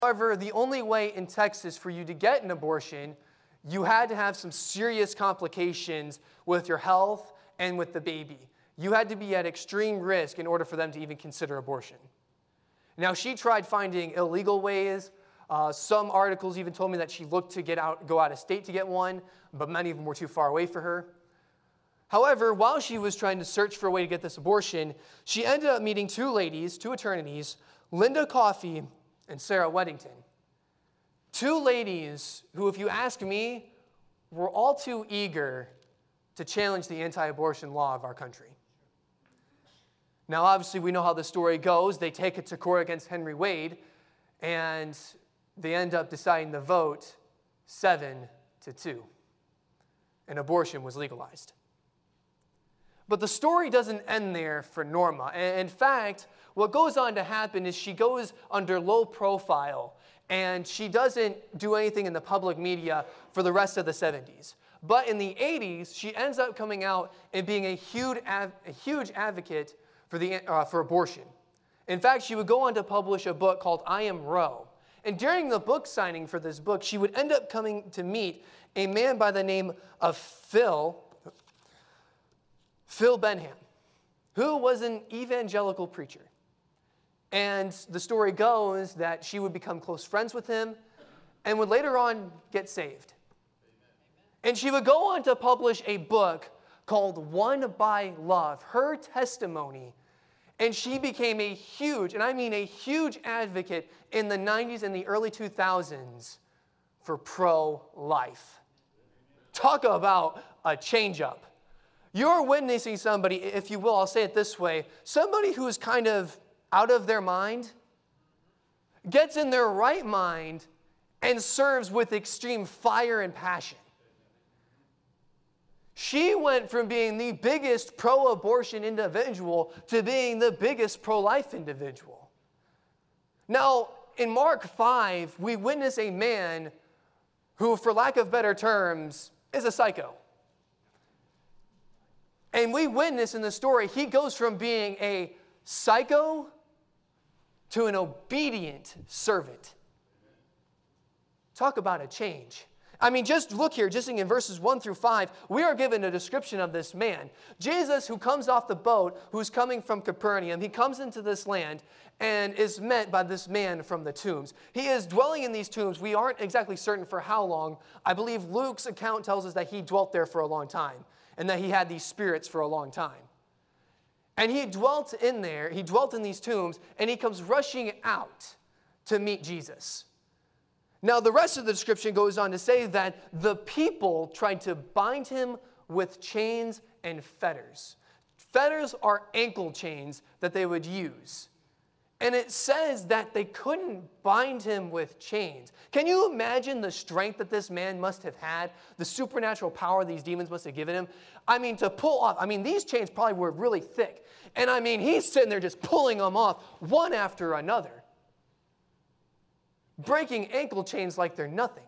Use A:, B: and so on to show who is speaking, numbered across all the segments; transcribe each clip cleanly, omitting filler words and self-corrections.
A: However, the only way in Texas for you to get an abortion, you had to have some serious complications with your health and with the baby. You had to be at extreme risk in order for them to even consider abortion. Now, she tried finding illegal ways. Some articles even told me that she looked to go out of state to get one, but many of them were too far away for her. However, while she was trying to search for a way to get this abortion, she ended up meeting two attorneys, Linda Coffey and Sarah Weddington. Two ladies who, if you ask me, were all too eager to challenge the anti-abortion law of our country. Now, obviously, we know how the story goes. They take it to court against Henry Wade, and they end up deciding the vote 7-2. And abortion was legalized. But the story doesn't end there for Norma. In fact, what goes on to happen is she goes under low profile, and she doesn't do anything in the public media for the rest of the 70s. But in the 80s, she ends up coming out and being a huge advocate for abortion. In fact, she would go on to publish a book called I Am Roe. And during the book signing for this book, she would end up coming to meet a man by the name of Phil Benham, who was an evangelical preacher. And the story goes that she would become close friends with him and would later on get saved. And she would go on to publish a book called Won by Love, her testimony. And she became a huge, and I mean a huge advocate in the 90s and the early 2000s for pro-life. Talk about a change-up. You're witnessing somebody, if you will, I'll say it this way, somebody who is kind of out of their mind, gets in their right mind, and serves with extreme fire and passion. She went from being the biggest pro-abortion individual to being the biggest pro-life individual. Now, in Mark 5, we witness a man who, for lack of better terms, is a psycho. And we witness in the story, he goes from being a psycho to an obedient servant. Talk about a change. I mean, just look here, just in verses 1-5, we are given a description of this man. Jesus, who comes off the boat, who's coming from Capernaum, he comes into this land and is met by this man from the tombs. He is dwelling in these tombs. We aren't exactly certain for how long. I believe Luke's account tells us that he dwelt there for a long time and that he had these spirits for a long time. And he dwelt in these tombs, and he comes rushing out to meet Jesus. Now, the rest of the description goes on to say that the people tried to bind him with chains and fetters. Fetters are ankle chains that they would use. And it says that they couldn't bind him with chains. Can you imagine the strength that this man must have had, the supernatural power these demons must have given him? I mean, to pull off, these chains probably were really thick. And he's sitting there just pulling them off one after another, breaking ankle chains like they're nothing.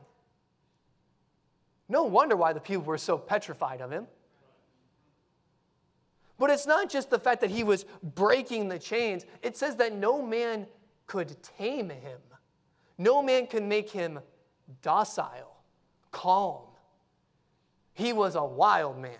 A: No wonder why the people were so petrified of him. But it's not just the fact that he was breaking the chains. It says that no man could tame him. No man could make him docile, calm. He was a wild man.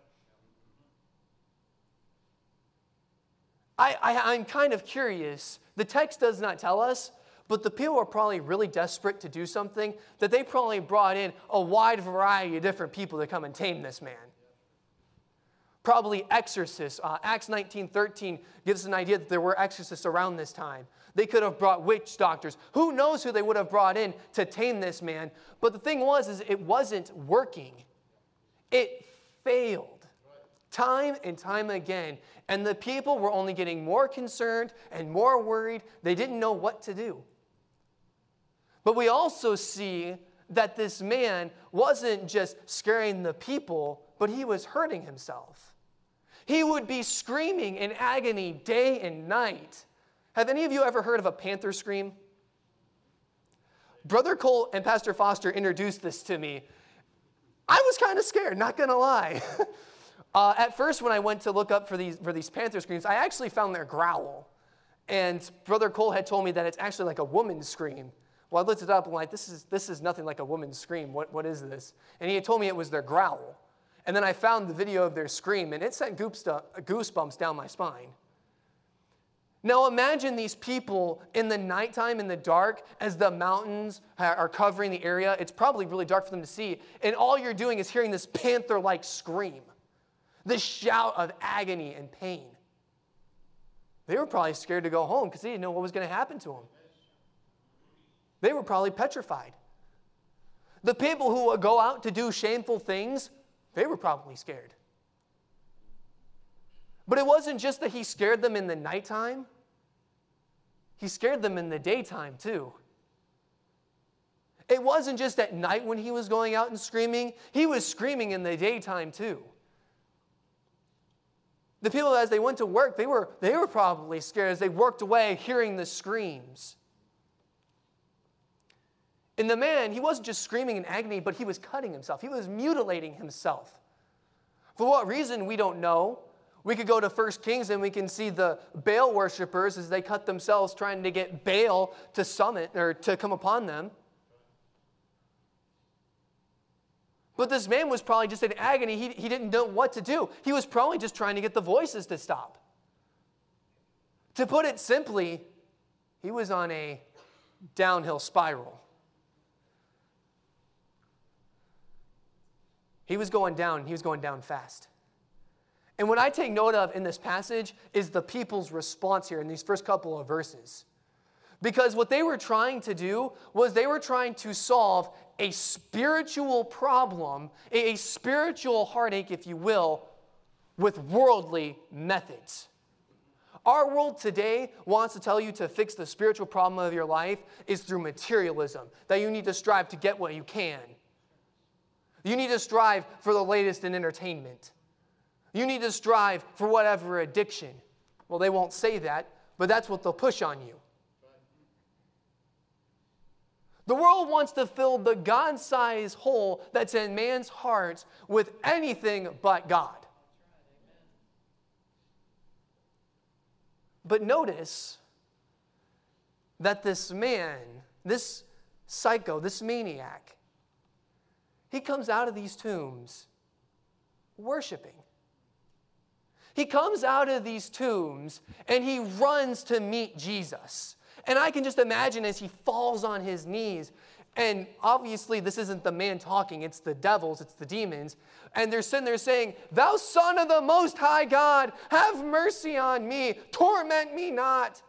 A: I'm kind of curious. The text does not tell us, but the people are probably really desperate to do something that they probably brought in a wide variety of different people to come and tame this man. Probably exorcists. Acts 19:13 gives us an idea that there were exorcists around this time. They could have brought witch doctors. Who knows who they would have brought in to tame this man? But the thing was, it wasn't working. It failed time and time again. And the people were only getting more concerned and more worried. They didn't know what to do. But we also see that this man wasn't just scaring the people, but he was hurting himself. He would be screaming in agony day and night. Have any of you ever heard of a panther scream? Brother Cole and Pastor Foster introduced this to me. I was kind of scared, not going to lie. At first, when I went to look up for these panther screams, I actually found their growl. And Brother Cole had told me that it's actually like a woman's scream, Well, I looked it up and like, this is nothing like a woman's scream. What is this? And he had told me it was their growl. And then I found the video of their scream, and it sent goosebumps down my spine. Now imagine these people in the nighttime, in the dark, as the mountains are covering the area. It's probably really dark for them to see. And all you're doing is hearing this panther-like scream, this shout of agony and pain. They were probably scared to go home because they didn't know what was going to happen to them. They were probably petrified. The people who would go out to do shameful things, they were probably scared. But it wasn't just that he scared them in the nighttime. He scared them in the daytime too. It wasn't just at night when he was going out and screaming. He was screaming in the daytime too. The people, as they went to work, they were probably scared as they worked away hearing the screams. And the man, he wasn't just screaming in agony, but he was cutting himself. He was mutilating himself. For what reason, we don't know. We could go to 1 Kings and we can see the Baal worshipers as they cut themselves trying to get Baal to summit or to come upon them. But this man was probably just in agony. He didn't know what to do. He was probably just trying to get the voices to stop. To put it simply, he was on a downhill spiral. He was going down fast. And what I take note of in this passage is the people's response here in these first couple of verses. Because what they were trying to do was they were trying to solve a spiritual problem, a spiritual heartache, if you will, with worldly methods. Our world today wants to tell you to fix the spiritual problem of your life is through materialism, that you need to strive to get what you can. You need to strive for the latest in entertainment. You need to strive for whatever addiction. Well, they won't say that, but that's what they'll push on you. The world wants to fill the God-sized hole that's in man's heart with anything but God. But notice that this man, this psycho, this maniac, he comes out of these tombs worshiping. He comes out of these tombs and he runs to meet Jesus. And I can just imagine as he falls on his knees, and obviously this isn't the man talking, it's the devils, it's the demons, and they're sitting there saying, "Thou Son of the Most High God, have mercy on me, torment me not."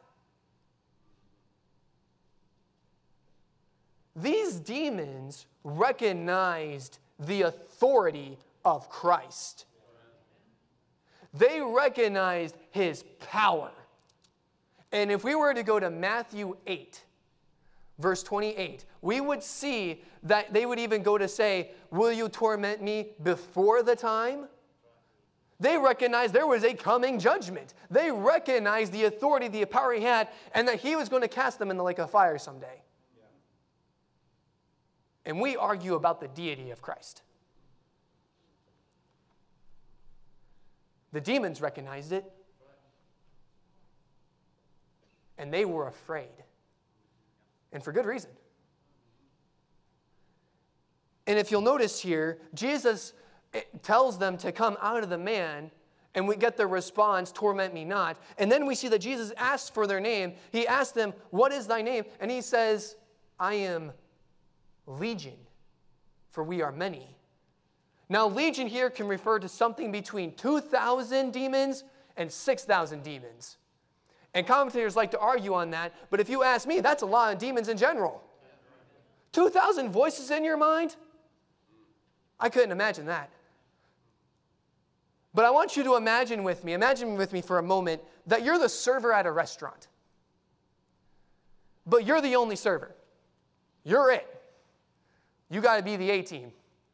A: These demons recognized the authority of Christ. They recognized his power. And if we were to go to Matthew 8, verse 28, we would see that they would even go to say, "Will you torment me before the time?" They recognized there was a coming judgment. They recognized the authority, the power he had, and that he was going to cast them in the lake of fire someday. And we argue about the deity of Christ. The demons recognized it. And they were afraid. And for good reason. And if you'll notice here, Jesus tells them to come out of the man, and we get the response, "Torment me not." And then we see that Jesus asks for their name. He asks them, "What is thy name?" And he says, "I am Legion, for we are many." Now, legion here can refer to something between 2,000 demons and 6,000 demons. And commentators like to argue on that, but if you ask me, that's a lot of demons in general. 2,000 voices in your mind? I couldn't imagine that. But I want you to imagine with me for a moment, that you're the server at a restaurant. But you're the only server. You're it. You got to be the A-team.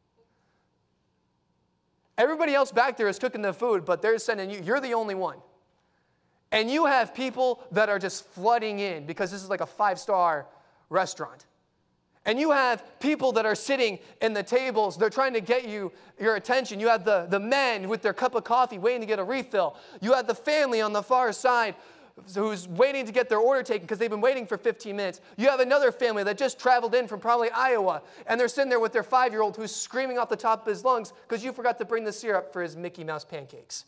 A: Everybody else back there is cooking the food, but they're sending you. You're the only one. And you have people that are just flooding in because this is like a 5-star restaurant. And you have people that are sitting in the tables. They're trying to get your attention. You have the men with their cup of coffee waiting to get a refill. You have the family on the far side who's waiting to get their order taken because they've been waiting for 15 minutes. You have another family that just traveled in from probably Iowa, and they're sitting there with their 5-year-old who's screaming off the top of his lungs because you forgot to bring the syrup for his Mickey Mouse pancakes.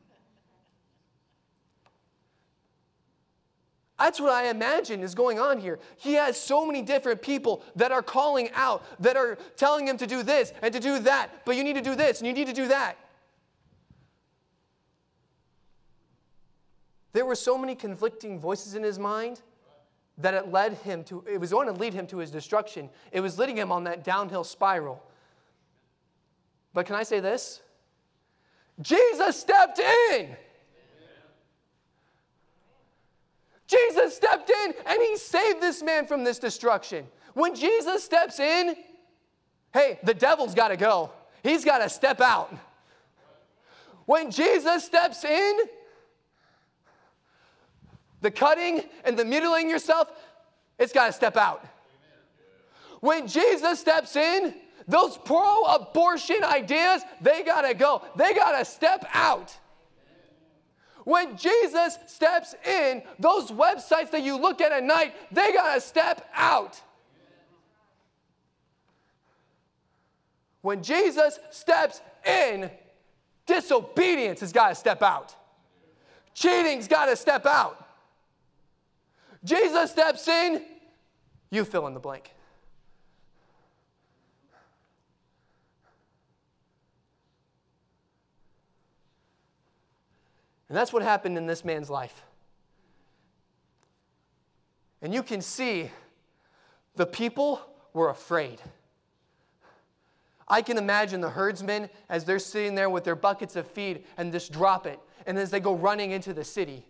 A: That's what I imagine is going on here. He has so many different people that are calling out, that are telling him to do this and to do that, but you need to do this and you need to do that. There were so many conflicting voices in his mind that it was going to lead him to his destruction. It was leading him on that downhill spiral. But can I say this? Jesus stepped in. Jesus stepped in and he saved this man from this destruction. When Jesus steps in, hey, the devil's got to go. He's got to step out. When Jesus steps in, the cutting and the mutilating yourself, it's got to step out. When Jesus steps in, those pro-abortion ideas, they got to go. They got to step out. When Jesus steps in, those websites that you look at night, they got to step out. When Jesus steps in, disobedience has got to step out. Cheating's got to step out. Jesus steps in, you fill in the blank. And that's what happened in this man's life. And you can see the people were afraid. I can imagine the herdsmen as they're sitting there with their buckets of feed and just drop it. And as they go running into the city.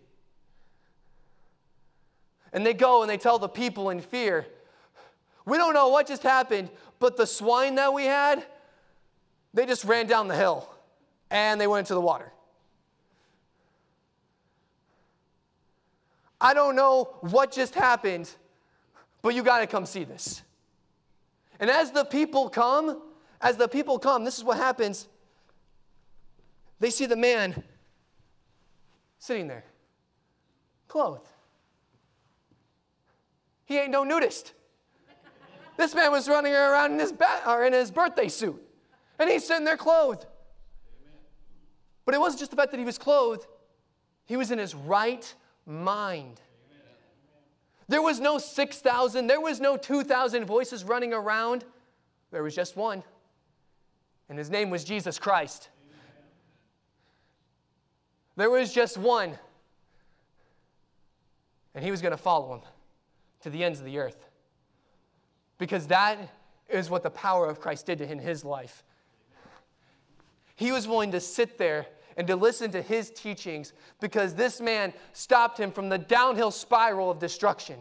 A: And they go and they tell the people in fear, we don't know what just happened, but the swine that we had, they just ran down the hill and they went into the water. I don't know what just happened, but you got to come see this. And as the people come, this is what happens. They see the man sitting there, clothed. He ain't no nudist. This man was running around in his birthday suit, and he's sitting there clothed. But it wasn't just the fact that he was clothed. He was in his right mind. There was no 6,000. There was no 2,000 voices running around. There was just one. And his name was Jesus Christ. There was just one. And he was going to follow him to the ends of the earth. Because that is what the power of Christ did in his life. He was willing to sit there and to listen to his teachings because this man stopped him from the downhill spiral of destruction.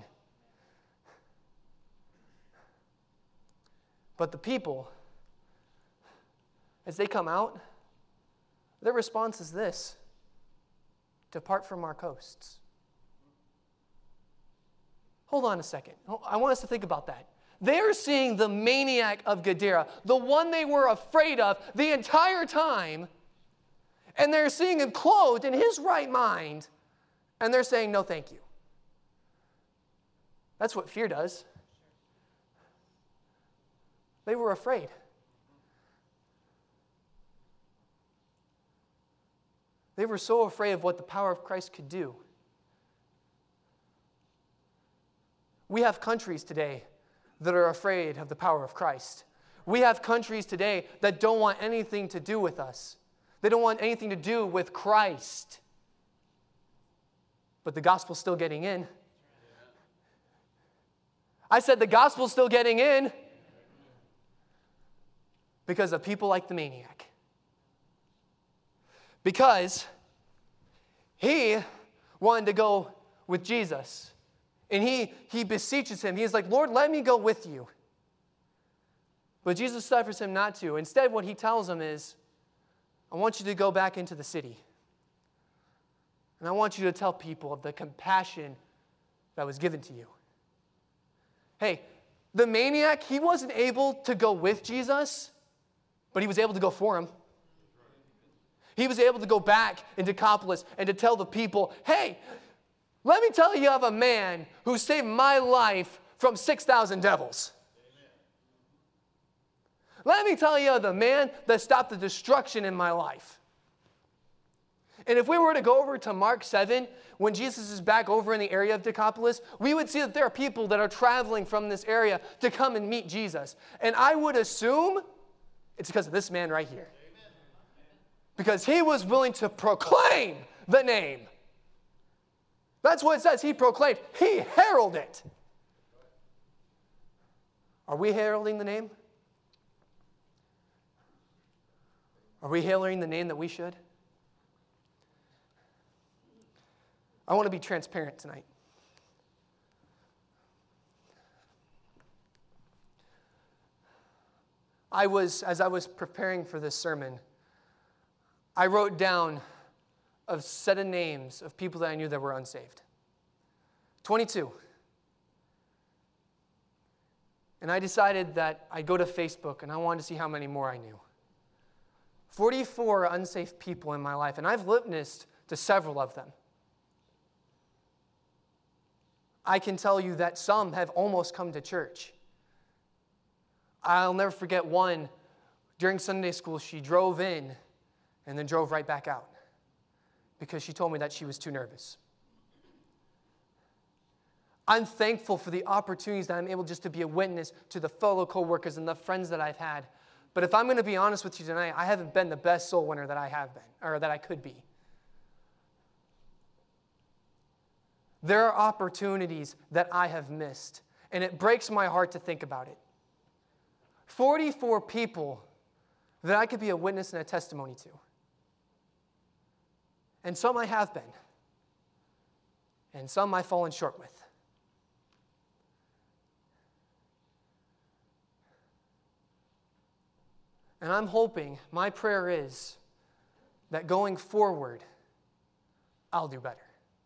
A: But the people, as they come out, their response is this: depart from our coasts. Hold on a second. I want us to think about that. They're seeing the maniac of Gadara, the one they were afraid of the entire time, and they're seeing him clothed in his right mind, and they're saying, no, thank you. That's what fear does. They were afraid. They were so afraid of what the power of Christ could do. We have countries today that are afraid of the power of Christ. We have countries today that don't want anything to do with us. They don't want anything to do with Christ. But the gospel's still getting in. I said the gospel's still getting in because of people like the maniac. Because he wanted to go with Jesus. And he beseeches him. He's like, Lord, let me go with you. But Jesus suffers him not to. Instead, what he tells him is, I want you to go back into the city. And I want you to tell people of the compassion that was given to you. Hey, the maniac, he wasn't able to go with Jesus, but he was able to go for him. He was able to go back in Decapolis and to tell the people, hey, Let me tell you of a man who saved my life from 6,000 devils. Let me tell you of the man that stopped the destruction in my life. And if we were to go over to Mark 7, when Jesus is back over in the area of Decapolis, we would see that there are people that are traveling from this area to come and meet Jesus. And I would assume it's because of this man right here. Because he was willing to proclaim the name. That's what it says. He proclaimed. He heralded it. Are we heralding the name? Are we heralding the name that we should? I want to be transparent tonight. As I was preparing for this sermon, I wrote down a set of names of people that I knew that were unsaved. 22. And I decided that I'd go to Facebook and I wanted to see how many more I knew. 44 unsafe people in my life, and I've witnessed to several of them. I can tell you that some have almost come to church. I'll never forget one. During Sunday school, she drove in and then drove right back out because she told me that she was too nervous. I'm thankful for the opportunities that I'm able just to be a witness to the fellow co-workers and the friends that I've had. But if I'm going to be honest with you tonight, I haven't been the best soul winner that I have been, or that I could be. There are opportunities that I have missed, and it breaks my heart to think about it. 44 people that I could be a witness and a testimony to. And some I have been, and some I've fallen short with. And I'm hoping, my prayer is, that going forward, I'll do better.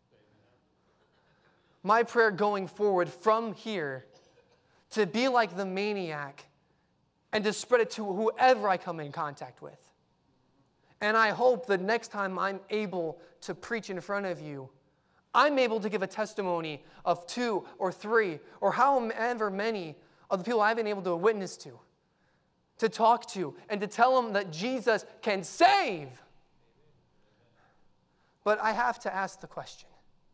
A: My prayer going forward from here, to be like the maniac and to spread it to whoever I come in contact with. And I hope that next time I'm able to preach in front of you, I'm able to give a testimony of 2 or 3 or however many of the people I've been able to witness to talk to, and to tell them that Jesus can save. But I have to ask the question.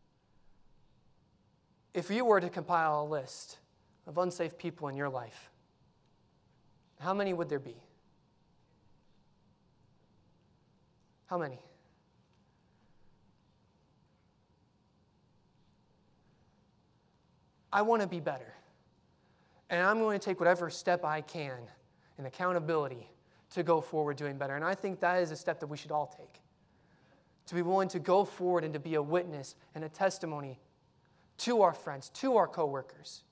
A: If you were to compile a list of unsafe people in your life, how many would there be? How many? I want to be better. And I'm going to take whatever step I can in accountability to go forward doing better. And I think that is a step that we should all take. To be willing to go forward and to be a witness and a testimony to our friends, to our coworkers.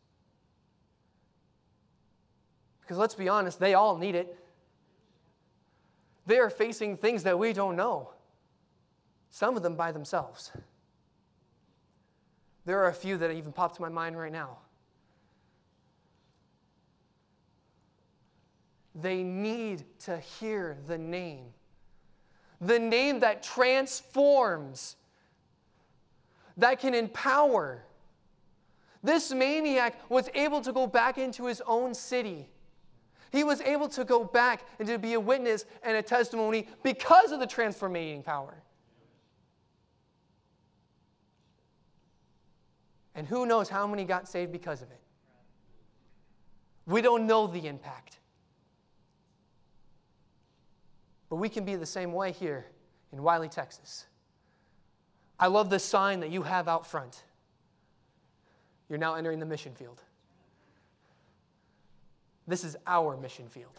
A: Because let's be honest, they all need it. They are facing things that we don't know. Some of them by themselves. There are a few that even pop to my mind right now. They need to hear the name. The name that transforms, that can empower. This maniac was able to go back into his own city. He was able to go back and to be a witness and a testimony because of the transforming power. And who knows how many got saved because of it. We don't know the impact. But we can be the same way here in Wiley, Texas. I love the sign that you have out front. You're now entering the mission field. This is our mission field.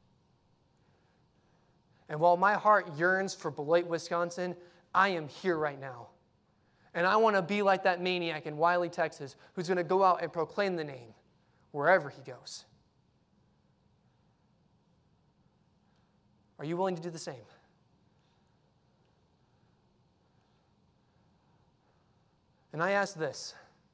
A: And while my heart yearns for Beloit, Wisconsin, I am here right now. And I want to be like that maniac in Wiley, Texas, who's going to go out and proclaim the name wherever he goes. Are you willing to do the same? And I ask this.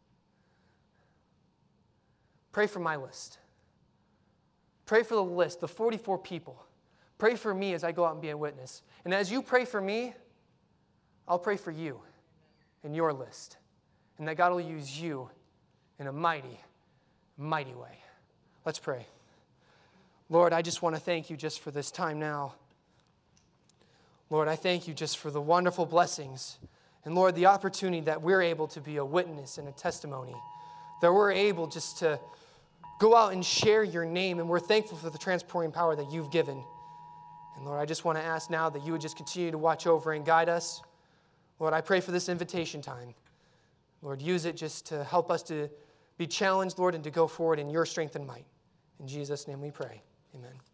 A: Pray for my list. Pray for the list, the 44 people. Pray for me as I go out and be a witness. And as you pray for me, I'll pray for you and your list. and that God will use you in a mighty, mighty way. Let's pray. Lord, I just want to thank you just for this time now. Lord, I thank you just for the wonderful blessings. And Lord, the opportunity that we're able to be a witness and a testimony. That we're able just to go out and share your name. And we're thankful for the transporting power that you've given. And Lord, I just want to ask now that you would just continue to watch over and guide us. Lord, I pray for this invitation time. Lord, use it just to help us to be challenged, Lord, and to go forward in your strength and might. In Jesus' name we pray. Amen.